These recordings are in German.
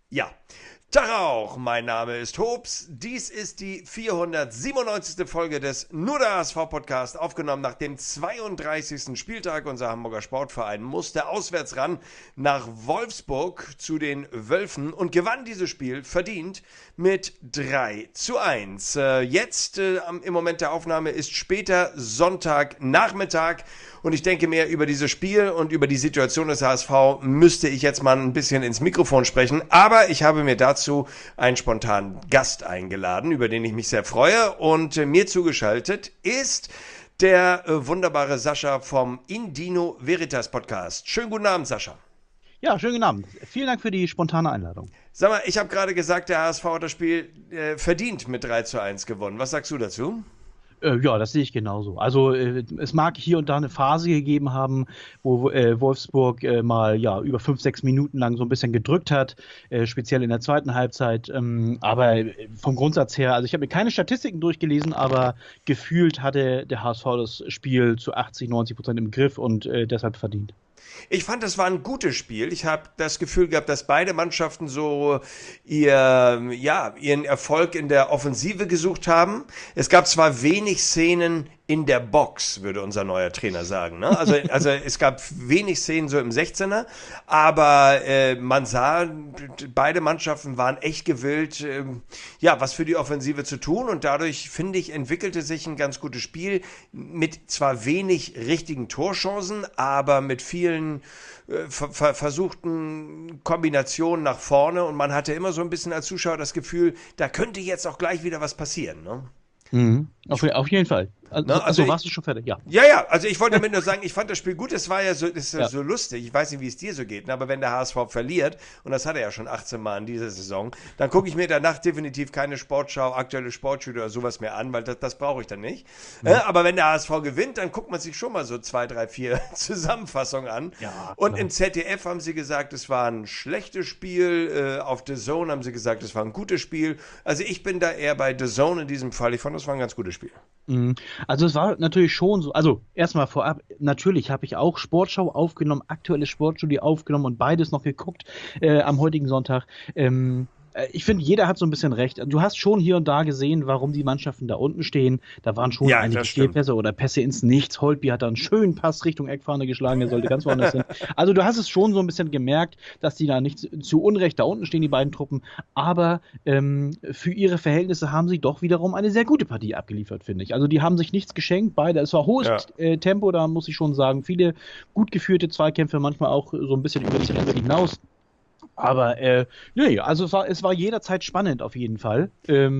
Ja, Tag auch, mein Name ist Hobbs. Dies ist die 497. Folge des Nur der HSV-Podcast, aufgenommen nach dem 32. Spieltag. Unser Hamburger Sportverein musste auswärts ran nach Wolfsburg zu den Wölfen und gewann dieses Spiel verdient mit 3:1. Im Moment der Aufnahme ist später Sonntagnachmittag. Und ich denke mir, über dieses Spiel und über die Situation des HSV müsste ich jetzt mal ein bisschen ins Mikrofon sprechen. Aber ich habe mir dazu einen spontanen Gast eingeladen, über den ich mich sehr freue. Und mir zugeschaltet ist der wunderbare Sascha vom Indino Veritas Podcast. Schönen guten Abend, Sascha. Ja, schönen guten Abend. Vielen Dank für die spontane Einladung. Sag mal, ich habe gerade gesagt, der HSV hat das Spiel verdient mit 3:1 gewonnen. Was sagst du dazu? Ja, das sehe ich genauso. Also es mag hier und da eine Phase gegeben haben, wo Wolfsburg mal über 5, 6 Minuten lang so ein bisschen gedrückt hat, speziell in der zweiten Halbzeit. Aber vom Grundsatz her, also ich habe mir keine Statistiken durchgelesen, aber gefühlt hatte der HSV das Spiel zu 80, 90% im Griff und deshalb verdient. Ich fand, das war ein gutes Spiel. Ich habe das Gefühl gehabt, dass beide Mannschaften so ihren Erfolg in der Offensive gesucht haben. Es gab zwar wenig Szenen in der Box, würde unser neuer Trainer sagen. Ne? Also es gab wenig Szenen so im 16er, aber man sah, beide Mannschaften waren echt gewillt, was für die Offensive zu tun. Und dadurch, finde ich, entwickelte sich ein ganz gutes Spiel mit zwar wenig richtigen Torchancen, aber mit vielen versuchten Kombinationen nach vorne. Und man hatte immer so ein bisschen als Zuschauer das Gefühl, da könnte jetzt auch gleich wieder was passieren. Ne? Mhm. Auf jeden Fall. Also warst du schon fertig? Ja. Ja, also ich wollte damit nur sagen, ich fand das Spiel gut, es war ja so, so lustig, ich weiß nicht, wie es dir so geht, ne? Aber wenn der HSV verliert, und das hat er ja schon 18 Mal in dieser Saison, dann gucke ich mir danach definitiv keine Sportschau, aktuelle Sportschüler oder sowas mehr an, weil das brauche ich dann nicht. Aber wenn der HSV gewinnt, dann guckt man sich schon mal so 2, 3, 4 Zusammenfassungen an. Ja, und klar. im ZDF haben sie gesagt, es war ein schlechtes Spiel, auf The Zone haben sie gesagt, es war ein gutes Spiel. Also ich bin da eher bei The Zone in diesem Fall, ich fand, das war ein ganz gutes Spiel. Mhm. Also es war natürlich schon so, also erstmal vorab, natürlich habe ich auch Sportschau aufgenommen, aktuelle Sportstudio aufgenommen und beides noch geguckt am heutigen Sonntag. Ich finde, jeder hat so ein bisschen recht. Du hast schon hier und da gesehen, warum die Mannschaften da unten stehen. Da waren schon einige Fehlpässe oder Pässe ins Nichts. Holtby hat da einen schönen Pass Richtung Eckfahne geschlagen, der sollte ganz woanders hin. Also du hast es schon so ein bisschen gemerkt, dass die da nicht zu Unrecht da unten stehen, die beiden Truppen. Aber für ihre Verhältnisse haben sie doch wiederum eine sehr gute Partie abgeliefert, finde ich. Also die haben sich nichts geschenkt, beide. Es war hohes Tempo, da muss ich schon sagen. Viele gut geführte Zweikämpfe, manchmal auch so ein bisschen über die Grenze hinaus. Aber also es war jederzeit spannend auf jeden Fall,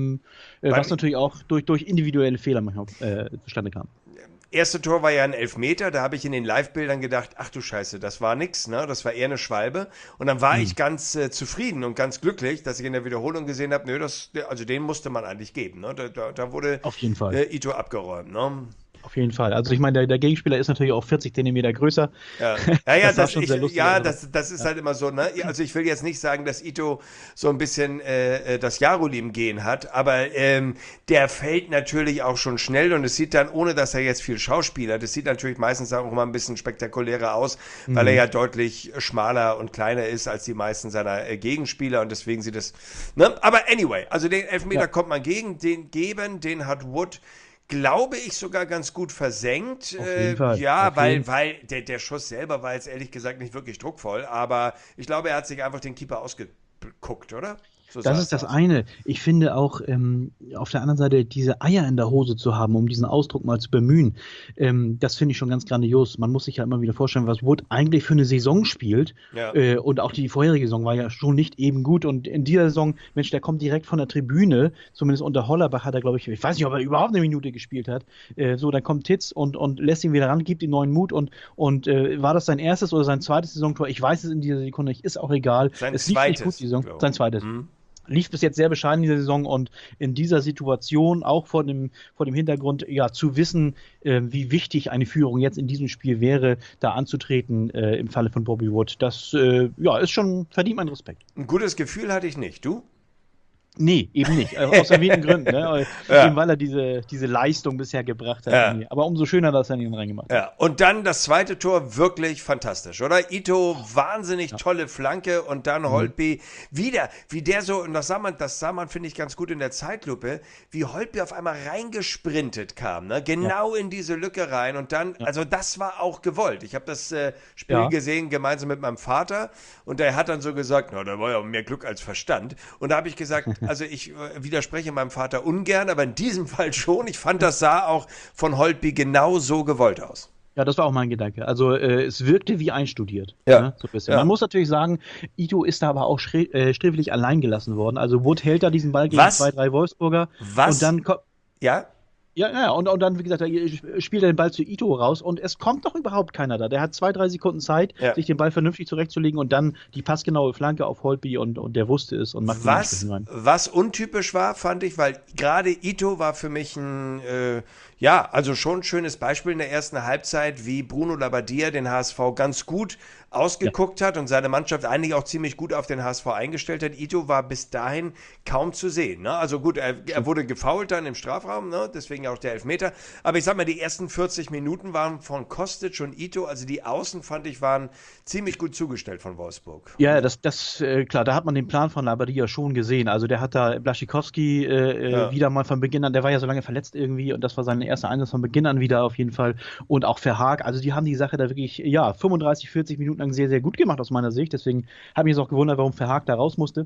was natürlich auch durch individuelle Fehler manchmal zustande kam. Erste Tor war ja ein Elfmeter, da habe ich in den Live-Bildern gedacht, ach du Scheiße, das war nix, ne? Das war eher eine Schwalbe. Und dann war ich ganz zufrieden und ganz glücklich, dass ich in der Wiederholung gesehen habe, also den musste man eigentlich geben, ne? Da wurde auf jeden Fall. Ito abgeräumt, ne? Auf jeden Fall. Also ich meine, der Gegenspieler ist natürlich auch 40 Zentimeter größer. Das ist halt immer so, ne? Also ich will jetzt nicht sagen, dass Ito so ein bisschen das Jarolim-Gen hat, aber der fällt natürlich auch schon schnell und es sieht dann, ohne dass er jetzt viel Schauspieler, das sieht natürlich meistens auch immer ein bisschen spektakulärer aus, weil er ja deutlich schmaler und kleiner ist als die meisten seiner Gegenspieler und deswegen sieht es, ne? Aber anyway, also den Elfmeter kommt man den hat Wood, glaube ich, sogar ganz gut versenkt. Auf jeden Fall. Weil der Schuss selber war jetzt ehrlich gesagt nicht wirklich druckvoll, aber ich glaube, er hat sich einfach den Keeper ausgeguckt, oder? So das ist das eine. Ich finde auch auf der anderen Seite diese Eier in der Hose zu haben, um diesen Ausdruck mal zu bemühen, das finde ich schon ganz grandios. Man muss sich ja immer wieder vorstellen, was Wood eigentlich für eine Saison spielt. Ja. Und auch die vorherige Saison war ja schon nicht eben gut. Und in dieser Saison, Mensch, der kommt direkt von der Tribüne. Zumindest unter Hollerbach hat er, glaube ich weiß nicht, ob er überhaupt eine Minute gespielt hat. Dann kommt Titz und lässt ihn wieder ran, gibt ihm neuen Mut. Und war das sein erstes oder sein zweites Saisontor? Ich weiß es in dieser Sekunde nicht, ist auch egal. Es lief nicht gut, die Saison. Sein zweites. Lief bis jetzt sehr bescheiden in dieser Saison und in dieser Situation, auch vor dem Hintergrund, zu wissen, wie wichtig eine Führung jetzt in diesem Spiel wäre, da anzutreten im Falle von Bobby Wood, das ist schon, verdient meinen Respekt. Ein gutes Gefühl hatte ich nicht. Du? Nee, eben nicht. Aus erwähnten Gründen. Ne? Ja. Eben weil er diese Leistung bisher gebracht hat. Ja. Nee. Aber umso schöner, dass er ihn reingemacht hat. Ja, und dann das zweite Tor wirklich fantastisch, oder? Ito, wahnsinnig tolle Flanke und dann Holtby wieder, wie der so, und das sah man, finde ich, ganz gut in der Zeitlupe, wie Holtby auf einmal reingesprintet kam, ne? Genau in diese Lücke rein und dann, also das war auch gewollt. Ich habe das Spiel gesehen, gemeinsam mit meinem Vater und der hat dann so gesagt, na, da war ja mehr Glück als Verstand. Und da habe ich gesagt, also ich widerspreche meinem Vater ungern, aber in diesem Fall schon. Ich fand, das sah auch von Holtby genau so gewollt aus. Ja, das war auch mein Gedanke. Also es wirkte wie einstudiert. Ja. Ne? So ein bisschen. Ja. Man muss natürlich sagen, Ito ist da aber auch sträflich allein gelassen worden. Also Wood hält da diesen Ball gegen Was? 2, 3 Wolfsburger. Was? Und dann kommt. Ja? Ja, und dann, wie gesagt, spielt er den Ball zu Ito raus und es kommt doch überhaupt keiner da. Der hat 2, 3 Sekunden Zeit, sich den Ball vernünftig zurechtzulegen und dann die passgenaue Flanke auf Holtby und der wusste es und macht den Anschluss rein. Was untypisch war, fand ich, weil gerade Ito war für mich ein, also schon ein schönes Beispiel in der ersten Halbzeit, wie Bruno Labbadia den HSV ganz gut ausgeguckt hat und seine Mannschaft eigentlich auch ziemlich gut auf den HSV eingestellt hat. Ito war bis dahin kaum zu sehen. Ne? Also gut, er wurde gefoult dann im Strafraum, ne? Deswegen auch der Elfmeter. Aber ich sag mal, die ersten 40 Minuten waren von Kostic und Ito, also die Außen, fand ich, waren ziemlich gut zugestellt von Wolfsburg. Ja, klar, da hat man den Plan von Labbadia schon gesehen. Also der hat da Blaszczykowski wieder mal von Beginn an, der war ja so lange verletzt irgendwie und das war sein erster Einsatz von Beginn an wieder auf jeden Fall. Und auch Verhaag, also die haben die Sache da wirklich, 35, 40 Minuten lang sehr, sehr gut gemacht aus meiner Sicht. Deswegen habe ich mich auch gewundert, warum Verhaag da raus musste.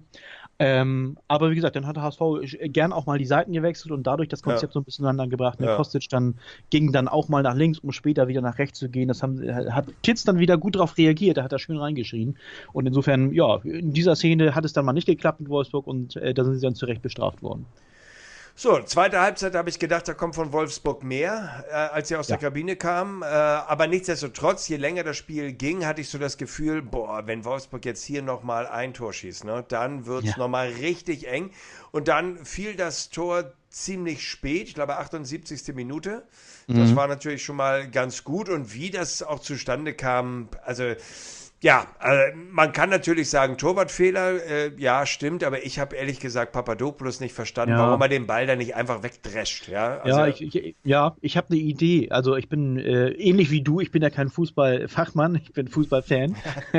Aber wie gesagt, dann hat der HSV gern auch mal die Seiten gewechselt und dadurch das Konzept so ein bisschen aneinander gebracht. Ja. Kostic ging dann auch mal nach links, um später wieder nach rechts zu gehen. Das hat Titz dann wieder gut darauf reagiert. Da hat er schön reingeschrien. Und insofern, in dieser Szene hat es dann mal nicht geklappt mit Wolfsburg und da sind sie dann zu Recht bestraft worden. So, zweite Halbzeit habe ich gedacht, da kommt von Wolfsburg mehr, als sie aus der Kabine kamen. Aber nichtsdestotrotz, je länger das Spiel ging, hatte ich so das Gefühl, wenn Wolfsburg jetzt hier nochmal ein Tor schießt, ne, dann wird es nochmal richtig eng. Und dann fiel das Tor ziemlich spät, ich glaube 78. Minute. Das war natürlich schon mal ganz gut. Und wie das auch zustande kam, also... Ja, man kann natürlich sagen, Torwartfehler, stimmt, aber ich habe ehrlich gesagt Papadopoulos nicht verstanden, warum er den Ball da nicht einfach wegdrescht. Ja, also, ich habe eine Idee. Also ich bin ähnlich wie du, ich bin ja kein Fußballfachmann, ich bin Fußballfan.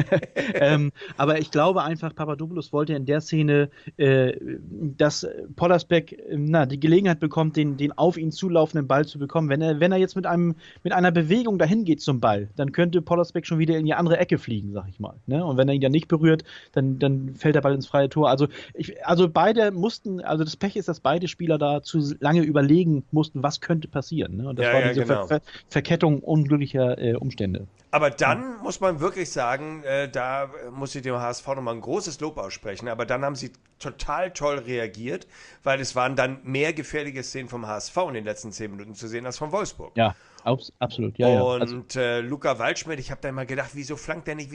Aber ich glaube einfach, Papadopoulos wollte in der Szene, dass Pollersbeck die Gelegenheit bekommt, den auf ihn zulaufenden Ball zu bekommen. Wenn er jetzt mit einer Bewegung dahin geht zum Ball, dann könnte Pollersbeck schon wieder in die andere Ecke fliegen, sag ich mal. Ne? Und wenn er ihn dann nicht berührt, dann fällt der Ball ins freie Tor. Also beide mussten, das Pech ist, dass beide Spieler da zu lange überlegen mussten, was könnte passieren. Ne? Und das war diese Verkettung unglücklicher Umstände. Aber dann muss man wirklich sagen, da muss ich dem HSV nochmal ein großes Lob aussprechen, aber dann haben sie total toll reagiert, weil es waren dann mehr gefährliche Szenen vom HSV in den letzten 10 Minuten zu sehen als von Wolfsburg. Ja, absolut. Und Luca Waldschmidt, ich habe da immer gedacht, wieso flankt der nicht?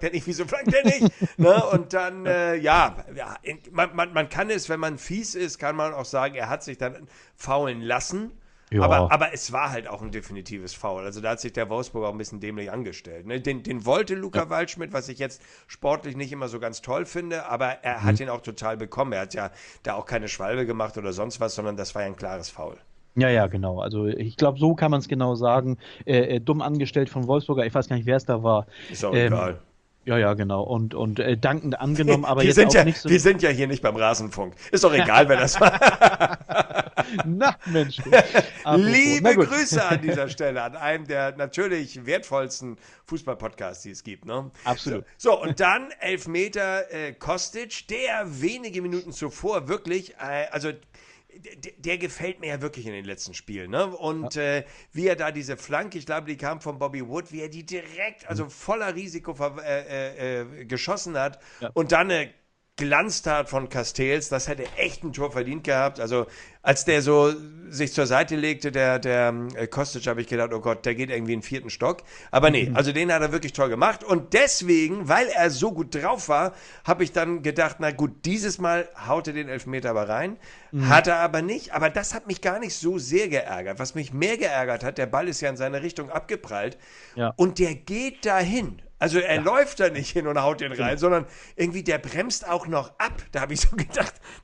Ne? Und dann, man kann es, wenn man fies ist, kann man auch sagen, er hat sich dann faulen lassen. Ja. Aber es war halt auch ein definitives Foul. Also da hat sich der Wolfsburg auch ein bisschen dämlich angestellt. Ne? Den wollte Luca Waldschmidt, was ich jetzt sportlich nicht immer so ganz toll finde, aber er hat ihn auch total bekommen. Er hat ja da auch keine Schwalbe gemacht oder sonst was, sondern das war ja ein klares Foul. Ja, genau. Also ich glaube, so kann man es genau sagen. Dumm angestellt von Wolfsburger. Ich weiß gar nicht, wer es da war. Ist auch egal. Ja, genau. Und dankend angenommen, aber wir sind ja hier nicht beim Rasenfunk. Ist doch egal, wer das war. Na, Mensch. Liebe Grüße an dieser Stelle an einem der natürlich wertvollsten Fußball-Podcasts, die es gibt. Ne? Absolut. So, und dann Elfmeter Kostic, der wenige Minuten zuvor wirklich, der gefällt mir ja wirklich in den letzten Spielen. Ne? Und wie er da diese Flanke, ich glaube, die kam von Bobby Wood, wie er die direkt, also voller Risiko geschossen hat und dann eine Glanztat von Castells, das hätte echt ein Tor verdient gehabt. Also als der so sich zur Seite legte, der Kostic, habe ich gedacht, oh Gott, der geht irgendwie in den 4. Stock. Aber nee, also den hat er wirklich toll gemacht. Und deswegen, weil er so gut drauf war, habe ich dann gedacht, na gut, dieses Mal haut er den Elfmeter aber rein. Hat er aber nicht. Aber das hat mich gar nicht so sehr geärgert. Was mich mehr geärgert hat, der Ball ist ja in seine Richtung abgeprallt. Ja. Und der geht dahin. Also er läuft da nicht hin und haut den rein, sondern irgendwie der bremst auch noch ab. Da habe ich so gedacht, das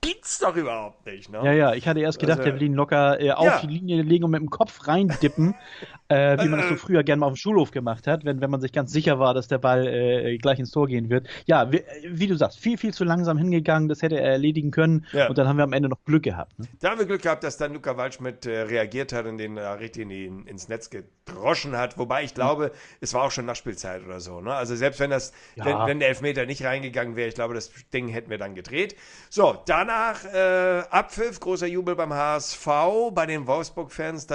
gibt's doch überhaupt nicht, ne? Ja, ich hatte erst gedacht, Also, der will ihn locker auf die Linie legen und mit dem Kopf reindippen, wie man das so früher gerne mal auf dem Schulhof gemacht hat, wenn man sich ganz sicher war, dass der Ball gleich ins Tor gehen wird. Ja, wie du sagst, viel zu langsam hingegangen, das hätte er erledigen können und dann haben wir am Ende noch Glück gehabt. Ne? Da haben wir Glück gehabt, dass dann Luca Waldschmidt reagiert hat und den richtig ins Netz gedroschen hat. Wobei ich glaube, es war auch schon Nachspielzeit oder so. Ne? Also selbst wenn wenn der Elfmeter nicht reingegangen wäre, ich glaube, das Ding hätten wir dann gedreht. So, danach Abpfiff, großer Jubel beim HSV, bei den Wolfsburg-Fans,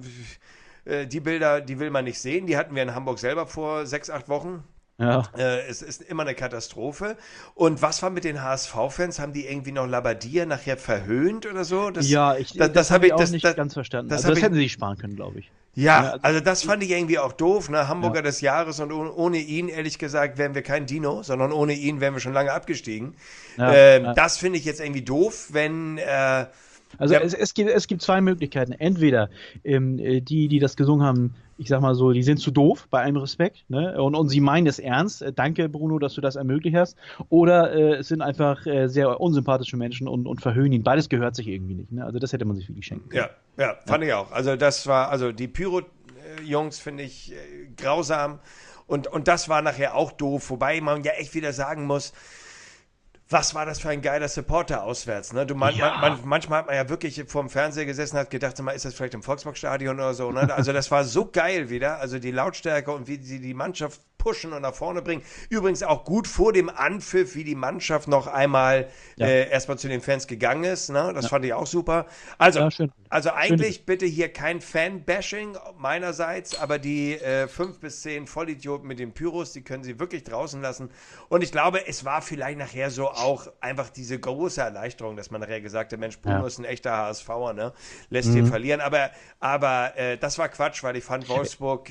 die Bilder, die will man nicht sehen. Die hatten wir in Hamburg selber vor 6, 8 Wochen. Ja. Es ist immer eine Katastrophe. Und was war mit den HSV-Fans? Haben die irgendwie noch Labbadia nachher verhöhnt oder so? Das habe ich auch nicht ganz verstanden. Das hätten sie sich sparen können, glaube ich. Ja, also das fand ich irgendwie auch doof. Ne? Hamburger des Jahres und ohne ihn, ehrlich gesagt, wären wir kein Dino, sondern ohne ihn wären wir schon lange abgestiegen. Das finde ich jetzt irgendwie doof, wenn... Also es gibt zwei Möglichkeiten. Entweder die das gesungen haben, ich sag mal so, die sind zu doof, bei allem Respekt, ne? Und sie meinen es ernst. Danke, Bruno, dass du das ermöglicht hast. Oder es sind einfach sehr unsympathische Menschen und verhöhnen ihn. Beides gehört sich irgendwie nicht. Ne? Also das hätte man sich wirklich schenken können. Ja, fand ich auch. Also die Pyro-Jungs finde ich grausam. Und das war nachher auch doof. Wobei man ja echt wieder sagen muss, was war das für ein geiler Supporter auswärts, ne? Manchmal hat man ja wirklich vor dem Fernseher gesessen und hat gedacht, ist das vielleicht im Volksparkstadion oder so, ne? Also das war so geil wieder, also die Lautstärke und wie sie die Mannschaft pushen und nach vorne bringen. Übrigens auch gut vor dem Anpfiff, wie die Mannschaft noch einmal erstmal zu den Fans gegangen ist, ne? Das fand ich auch super. Also eigentlich bitte hier kein Fan-Bashing meinerseits, aber die 5 bis 10 Vollidioten mit den Pyros, die können sie wirklich draußen lassen. Und ich glaube, es war vielleicht nachher so auch einfach diese große Erleichterung, dass man nachher gesagt hat, Mensch, Bruno ist ein echter HSVer, ne? Lässt hier verlieren. Aber das war Quatsch, weil ich fand Wolfsburg,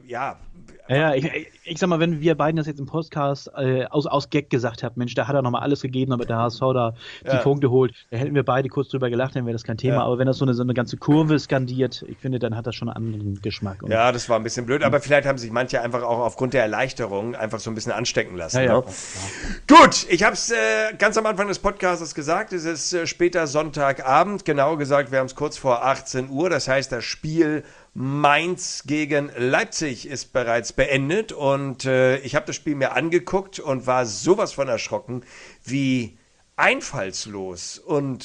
ich sag mal, wenn wir beiden das jetzt im Podcast aus Gag gesagt haben, Mensch, da hat er nochmal alles gegeben, damit der HSV da die Punkte holt, da hätten wir beide kurz drüber gelacht, dann wäre das kein Thema. Aber wenn das so eine ganze Kurve skandiert, ich finde, dann hat das schon einen anderen Geschmack. Und das war ein bisschen blöd, aber vielleicht haben sich manche einfach auch aufgrund der Erleichterung einfach so ein bisschen anstecken lassen. Ne? Gut, ich habe es ganz am Anfang des Podcasts gesagt, es ist später Sonntagabend, genau gesagt, wir haben es kurz vor 18 Uhr, das heißt, das Spiel Mainz gegen Leipzig ist bereits beendet und ich habe das Spiel mir angeguckt und war sowas von erschrocken, wie einfallslos und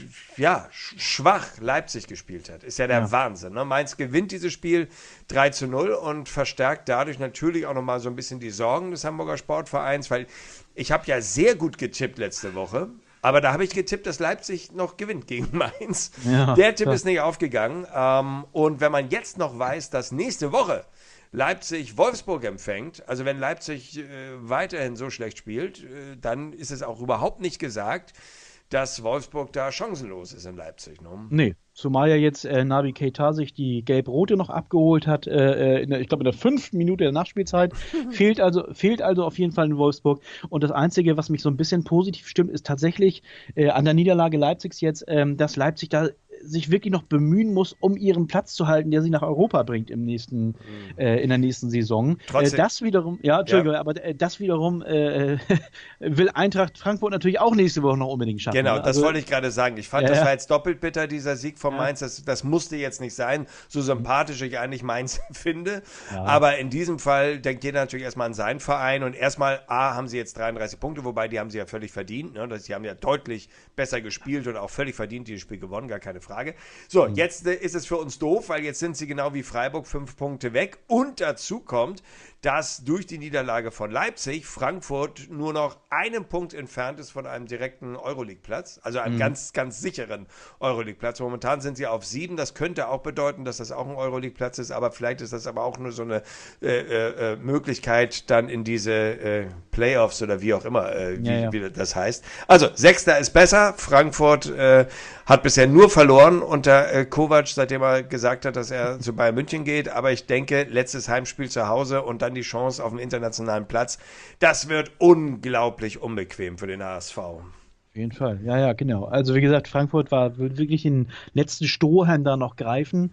schwach Leipzig gespielt hat. Ist ja der Wahnsinn. Ne? Mainz gewinnt dieses Spiel 3-0 und verstärkt dadurch natürlich auch nochmal so ein bisschen die Sorgen des Hamburger Sportvereins, weil ich habe ja sehr gut getippt letzte Woche. Aber da habe ich getippt, dass Leipzig noch gewinnt gegen Mainz. Der Tipp ist nicht aufgegangen. Und wenn man jetzt noch weiß, dass nächste Woche Leipzig Wolfsburg empfängt, also wenn Leipzig weiterhin so schlecht spielt, dann ist es auch überhaupt nicht gesagt, dass Wolfsburg da chancenlos ist in Leipzig. Ne? Nee, zumal ja jetzt Naby Keita sich die Gelb-Rote noch abgeholt hat, ich glaube in der 5. Minute der Nachspielzeit. fehlt also auf jeden Fall in Wolfsburg. Und das Einzige, was mich so ein bisschen positiv stimmt, ist tatsächlich an der Niederlage Leipzigs jetzt, dass Leipzig da sich wirklich noch bemühen muss, um ihren Platz zu halten, der sie nach Europa bringt in der nächsten Saison. Das wiederum, aber das wiederum will Eintracht Frankfurt natürlich auch nächste Woche noch unbedingt schaffen. Genau, das wollte ich gerade sagen. Ich fand, das war jetzt doppelt bitter, dieser Sieg von Mainz. Das musste jetzt nicht sein, so sympathisch ich eigentlich Mainz finde. Ja. Aber in diesem Fall denkt jeder natürlich erstmal an seinen Verein und erstmal, haben sie jetzt 33 Punkte, wobei die haben sie ja völlig verdient. Ne? Sie haben ja deutlich besser gespielt und auch völlig verdient dieses Spiel gewonnen, gar keine Frage. So, jetzt ist es für uns doof, weil jetzt sind sie genau wie Freiburg 5 Punkte weg und dazu kommt, dass durch die Niederlage von Leipzig Frankfurt nur noch einen Punkt entfernt ist von einem direkten Euroleague-Platz, also einem ganz, ganz sicheren Euroleague-Platz. Momentan sind sie auf 7, das könnte auch bedeuten, dass das auch ein Euroleague-Platz ist, aber vielleicht ist das aber auch nur so eine Möglichkeit dann in diese Playoffs oder wie auch immer, wie das heißt. Also, 6. ist besser, Frankfurt hat bisher nur verloren unter Kovac, seitdem er gesagt hat, dass er zu Bayern München geht, aber ich denke, letztes Heimspiel zu Hause und dann die Chance auf einen internationalen Platz, das wird unglaublich unbequem für den HSV. Auf jeden Fall, ja, genau. Also wie gesagt, Frankfurt will wirklich den letzten Strohhalm da noch greifen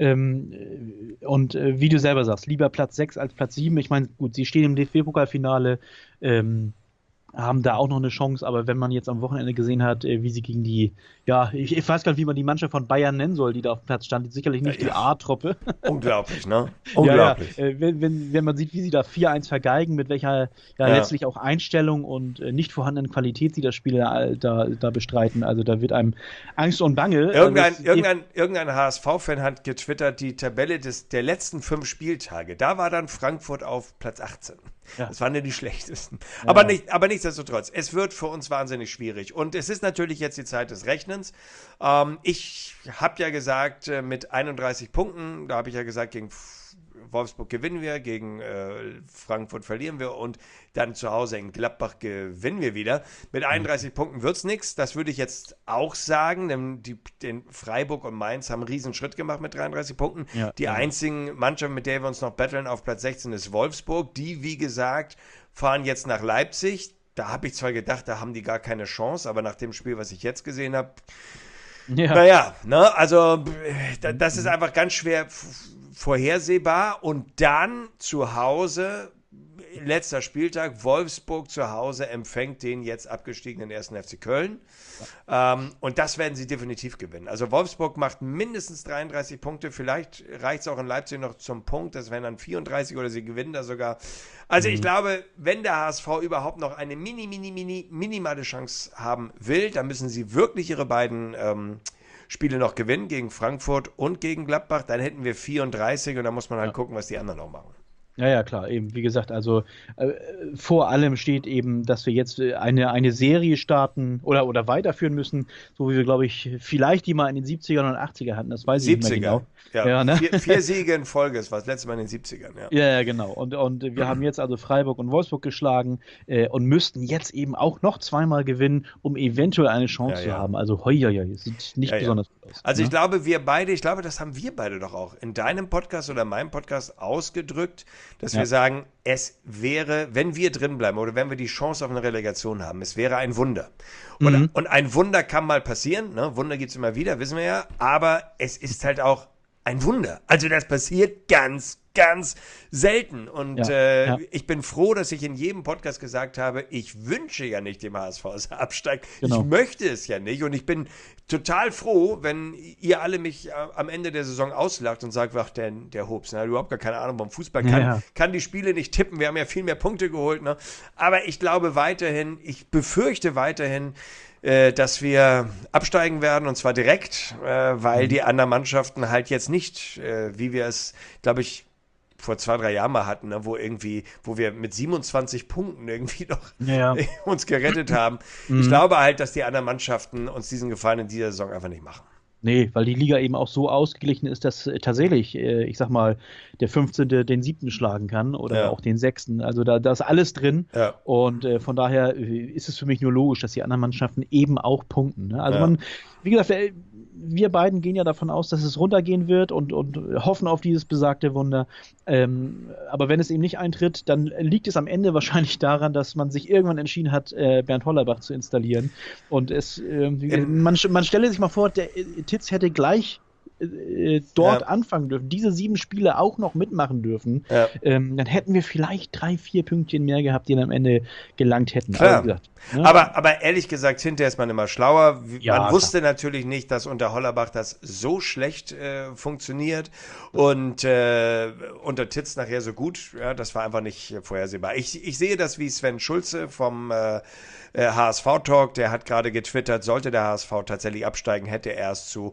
und wie du selber sagst, lieber Platz 6 als Platz 7. Ich meine, gut, sie stehen im DFB-Pokalfinale, haben da auch noch eine Chance, aber wenn man jetzt am Wochenende gesehen hat, wie sie gegen ich weiß gar nicht, wie man die Mannschaft von Bayern nennen soll, die da auf dem Platz stand, sicherlich nicht die A-Truppe. Unglaublich, ne? Unglaublich. Wenn man sieht, wie sie da 4-1 vergeigen, mit welcher letztlich auch Einstellung und nicht vorhandenen Qualität sie das Spiel da bestreiten, also da wird einem Angst und Bange. Irgendein HSV-Fan hat getwittert, die Tabelle der letzten 5 Spieltage, da war dann Frankfurt auf Platz 18. Ja. Das waren ja die schlechtesten. Ja. Aber nichtsdestotrotz, es wird für uns wahnsinnig schwierig. Und es ist natürlich jetzt die Zeit des Rechnens. Ich habe ja gesagt, mit 31 Punkten, da habe ich ja gesagt, gegen Wolfsburg gewinnen wir, gegen Frankfurt verlieren wir und dann zu Hause in Gladbach gewinnen wir wieder. Mit 31 Punkten wird es nichts, das würde ich jetzt auch sagen, denn den Freiburg und Mainz haben einen riesen Schritt gemacht mit 33 Punkten. Ja, die einzigen Mannschaften, mit der wir uns noch battlen auf Platz 16 ist Wolfsburg. Die, wie gesagt, fahren jetzt nach Leipzig. Da habe ich zwar gedacht, da haben die gar keine Chance, aber nach dem Spiel, was ich jetzt gesehen habe, naja, ne, also das ist einfach ganz schwer vorhersehbar. Und dann zu Hause, letzter Spieltag, Wolfsburg zu Hause empfängt den jetzt abgestiegenen 1. FC Köln. Und das werden sie definitiv gewinnen. Also Wolfsburg macht mindestens 33 Punkte, vielleicht reicht es auch in Leipzig noch zum Punkt, das wären dann 34 oder sie gewinnen da sogar. Also ich glaube, wenn der HSV überhaupt noch eine minimale Chance haben will, dann müssen sie wirklich ihre beiden Spiele noch gewinnen, gegen Frankfurt und gegen Gladbach, dann hätten wir 34 und dann muss man halt gucken, was die anderen noch machen. Ja, klar, eben, wie gesagt, also vor allem steht eben, dass wir jetzt eine Serie starten oder weiterführen müssen, so wie wir, glaube ich, vielleicht die mal in den 70ern und 80er hatten, das weiß ich nicht mehr genau. Ja, ne? vier Siege in Folge, das war das letzte Mal in den 70ern, ja. Ja, genau, und wir haben jetzt also Freiburg und Wolfsburg geschlagen und müssten jetzt eben auch noch zweimal gewinnen, um eventuell eine Chance zu haben, also es sieht nicht besonders gut aus. Also ich glaube, das haben wir beide doch auch in deinem Podcast oder meinem Podcast ausgedrückt, dass wir sagen, es wäre, wenn wir drin bleiben oder wenn wir die Chance auf eine Relegation haben, es wäre ein Wunder. Und ein Wunder kann mal passieren, ne? Wunder gibt es immer wieder, wissen wir ja, aber es ist halt auch ein Wunder. Also das passiert ganz, ganz selten. Und ich bin froh, dass ich in jedem Podcast gesagt habe, ich wünsche ja nicht dem HSV, dass er absteigt. Genau. Ich möchte es ja nicht. Und ich bin total froh, wenn ihr alle mich am Ende der Saison auslacht und sagt, ach, der Hobbs, ne, überhaupt gar keine Ahnung vom Fußball, kann die Spiele nicht tippen. Wir haben ja viel mehr Punkte geholt. Ne? Aber ich glaube weiterhin, ich befürchte weiterhin, dass wir absteigen werden und zwar direkt, weil die anderen Mannschaften halt jetzt nicht, wie wir es, glaube ich, vor 2-3 Jahren mal hatten, ne, wo wir mit 27 Punkten irgendwie noch uns gerettet haben. Ich glaube halt, dass die anderen Mannschaften uns diesen Gefallen in dieser Saison einfach nicht machen. Nee, weil die Liga eben auch so ausgeglichen ist, dass tatsächlich, ich sag mal, der 15. den 7. schlagen kann oder auch den 6. Also da ist alles drin. Ja. Und von daher ist es für mich nur logisch, dass die anderen Mannschaften eben auch punkten. Ne? Also wie gesagt, wir beiden gehen ja davon aus, dass es runtergehen wird und hoffen auf dieses besagte Wunder. Aber wenn es eben nicht eintritt, dann liegt es am Ende wahrscheinlich daran, dass man sich irgendwann entschieden hat, Bernd Hollerbach zu installieren. Und man stelle sich mal vor, der Titz hätte gleich dort anfangen dürfen, diese 7 Spiele auch noch mitmachen dürfen, dann hätten wir vielleicht 3-4 Pünktchen mehr gehabt, die dann am Ende gelangt hätten. Also, aber ehrlich gesagt, hinterher ist man immer schlauer. Man wusste natürlich nicht, dass unter Hollerbach das so schlecht funktioniert und unter Titz nachher so gut. Ja, das war einfach nicht vorhersehbar. Ich sehe das wie Sven Schulze vom HSV-Talk, der hat gerade getwittert, sollte der HSV tatsächlich absteigen, hätte er es zu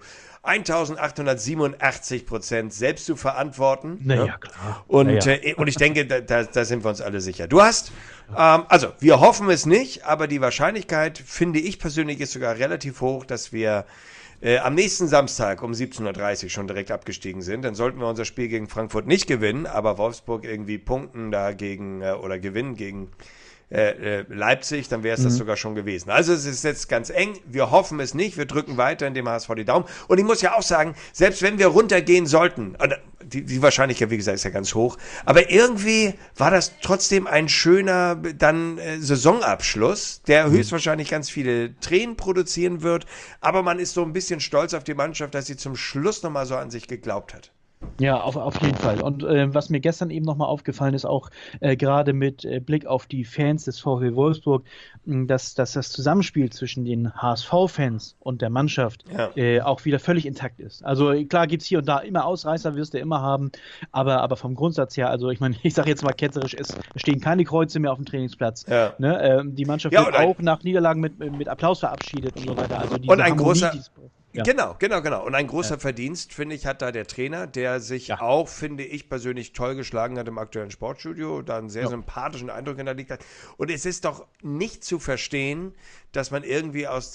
1887% selbst zu verantworten. Naja, klar. Und ich denke, da sind wir uns alle sicher. Du hast, also wir hoffen es nicht, aber die Wahrscheinlichkeit, finde ich persönlich, ist sogar relativ hoch, dass wir am nächsten Samstag um 17:30 Uhr schon direkt abgestiegen sind. Dann sollten wir unser Spiel gegen Frankfurt nicht gewinnen, aber Wolfsburg irgendwie punkten dagegen oder gewinnen gegen Leipzig, dann wäre es das sogar schon gewesen. Also es ist jetzt ganz eng, wir hoffen es nicht, wir drücken weiter in dem HSV die Daumen und ich muss ja auch sagen, selbst wenn wir runtergehen sollten, die Wahrscheinlichkeit, wie gesagt, ist ja ganz hoch, aber irgendwie war das trotzdem ein schöner dann Saisonabschluss, der höchstwahrscheinlich ganz viele Tränen produzieren wird, aber man ist so ein bisschen stolz auf die Mannschaft, dass sie zum Schluss nochmal so an sich geglaubt hat. Ja, auf jeden Fall. Und was mir gestern eben nochmal aufgefallen ist, auch gerade mit Blick auf die Fans des VfL Wolfsburg, dass das Zusammenspiel zwischen den HSV-Fans und der Mannschaft Ja. auch wieder völlig intakt ist. Also klar gibt es hier und da immer Ausreißer, wirst du immer haben, aber vom Grundsatz her, also ich meine, ich sage jetzt mal ketzerisch, es stehen keine Kreuze mehr auf dem Trainingsplatz. Ja. Ne? Die Mannschaft Ja, wird auch nach Niederlagen mit Applaus verabschiedet und so weiter. Also diese und ein Harmonie, großer, ja, genau. Und ein großer ja, Verdienst, finde ich, hat da der Trainer, der sich ja, auch, finde ich, persönlich toll geschlagen hat im aktuellen Sportstudio, da einen sehr ja. sympathischen Eindruck hinterlegt hat. Und es ist doch nicht zu verstehen, dass man irgendwie aus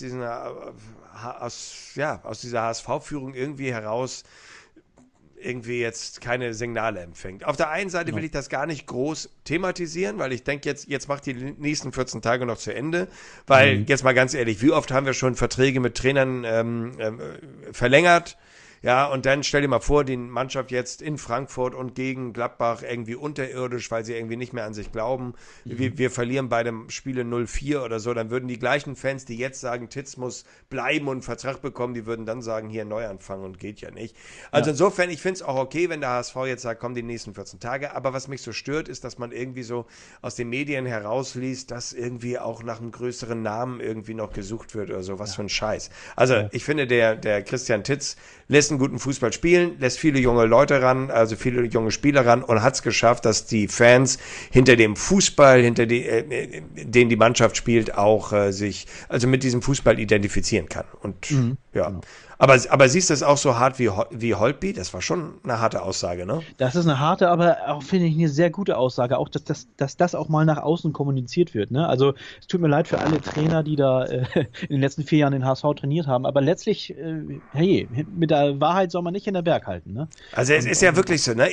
dieser HSV-Führung irgendwie heraus irgendwie jetzt keine Signale empfängt. Auf der einen Seite will Genau. ich das gar nicht groß thematisieren, weil ich denke, jetzt macht die nächsten 14 Tage noch zu Ende, weil Mhm. jetzt mal ganz ehrlich, wie oft haben wir schon Verträge mit Trainern verlängert? Ja, und dann stell dir mal vor, die Mannschaft jetzt in Frankfurt und gegen Gladbach irgendwie unterirdisch, weil sie irgendwie nicht mehr an sich glauben. Mhm. Wir verlieren bei dem Spiele 0-4 oder so, dann würden die gleichen Fans, die jetzt sagen, Titz muss bleiben und einen Vertrag bekommen, die würden dann sagen, hier Neuanfang und geht ja nicht. Also Ja. insofern, ich finde es auch okay, wenn der HSV jetzt sagt, komm, die nächsten 14 Tage. Aber was mich so stört, ist, dass man irgendwie so aus den Medien herausliest, dass irgendwie auch nach einem größeren Namen irgendwie noch gesucht wird oder so. Was für ein Scheiß. Also ich finde, der Christian Titz lässt einen guten Fußball spielen, lässt viele junge Leute ran, also viele junge Spieler ran und hat es geschafft, dass die Fans hinter dem Fußball, den die Mannschaft spielt, auch sich also mit diesem Fußball identifizieren kann. Und Mhm. ja, Genau. aber siehst du es auch so hart wie Holtby? Das war schon eine harte Aussage, ne? Das ist eine harte, aber auch, finde ich, eine sehr gute Aussage. Auch, dass das auch mal nach außen kommuniziert wird. Ne? Also, es tut mir leid für alle Trainer, die da in den letzten 4 Jahren den HSV trainiert haben. Aber letztlich, hey, mit der Wahrheit soll man nicht in der Berg halten. Ne? Also es ist ja Und wirklich so, ne?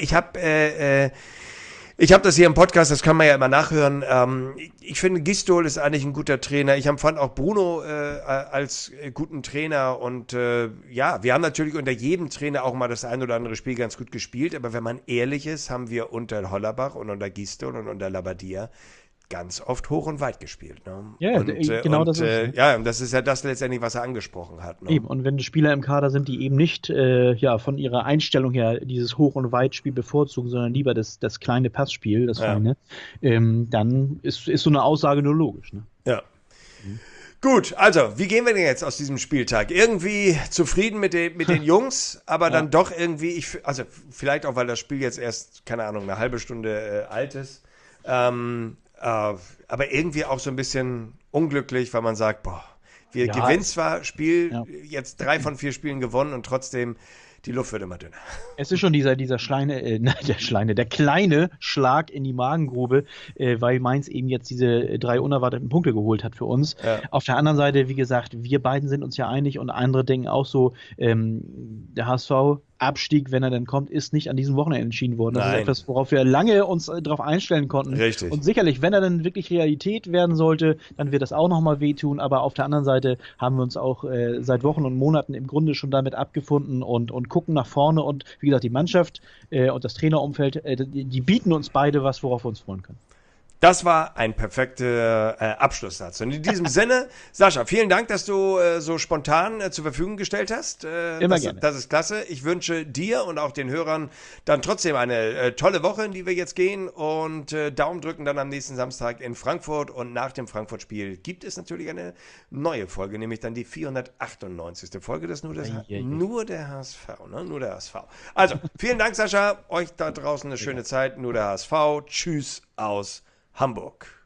Ich habe das hier im Podcast, das kann man ja immer nachhören. Ich finde, Gistol ist eigentlich ein guter Trainer. Ich empfand auch Bruno als guten Trainer. Und ja, wir haben natürlich unter jedem Trainer auch mal das ein oder andere Spiel ganz gut gespielt. Aber wenn man ehrlich ist, haben wir unter Hollerbach und unter Gistol und unter Labadia ganz oft hoch und weit gespielt. Ne? ja, genau das ist es. Ne? Ja, und das ist ja das letztendlich, was er angesprochen hat. Ne? Eben, und wenn Spieler im Kader sind, die eben nicht ja, von ihrer Einstellung her dieses Hoch- und Weitspiel bevorzugen, sondern lieber das kleine Passspiel, das Ja. feine, dann ist so eine Aussage nur logisch. Ne? Ja. Mhm. Gut, also, wie gehen wir denn jetzt aus diesem Spieltag? Irgendwie zufrieden mit den Jungs, aber Ja. dann doch irgendwie, also vielleicht auch, weil das Spiel jetzt erst, keine Ahnung, eine halbe Stunde alt ist, aber irgendwie auch so ein bisschen unglücklich, weil man sagt, boah, wir Ja, gewinnen zwar Spiel, ja. jetzt 3 von 4 Spielen gewonnen und trotzdem, die Luft wird immer dünner. Es ist schon dieser der kleine Schlag in die Magengrube, weil Mainz eben jetzt diese 3 unerwarteten Punkte geholt hat für uns. Ja. Auf der anderen Seite, wie gesagt, wir beiden sind uns ja einig und andere denken auch so, der HSV Abstieg, wenn er dann kommt, ist nicht an diesem Wochenende entschieden worden. Das ist Nein. etwas, worauf wir lange uns darauf einstellen konnten. Richtig. Und sicherlich, wenn er dann wirklich Realität werden sollte, dann wird das auch nochmal wehtun. Aber auf der anderen Seite haben wir uns auch seit Wochen und Monaten im Grunde schon damit abgefunden und gucken nach vorne. Und wie gesagt, die Mannschaft und das Trainerumfeld, die bieten uns beide was, worauf wir uns freuen können. Das war ein perfekter Abschlusssatz. Und in diesem Sinne, Sascha, vielen Dank, dass du so spontan zur Verfügung gestellt hast. Immer gerne. Das ist klasse. Ich wünsche dir und auch den Hörern dann trotzdem eine tolle Woche, in die wir jetzt gehen. Und Daumen drücken dann am nächsten Samstag in Frankfurt. Und nach dem Frankfurt-Spiel gibt es natürlich eine neue Folge, nämlich dann die 498. Folge des Nur der HSV. Ne? Nur der HSV. Also, vielen Dank, Sascha. Euch da draußen eine schöne Zeit. Nur der HSV. Tschüss aus Hamburg.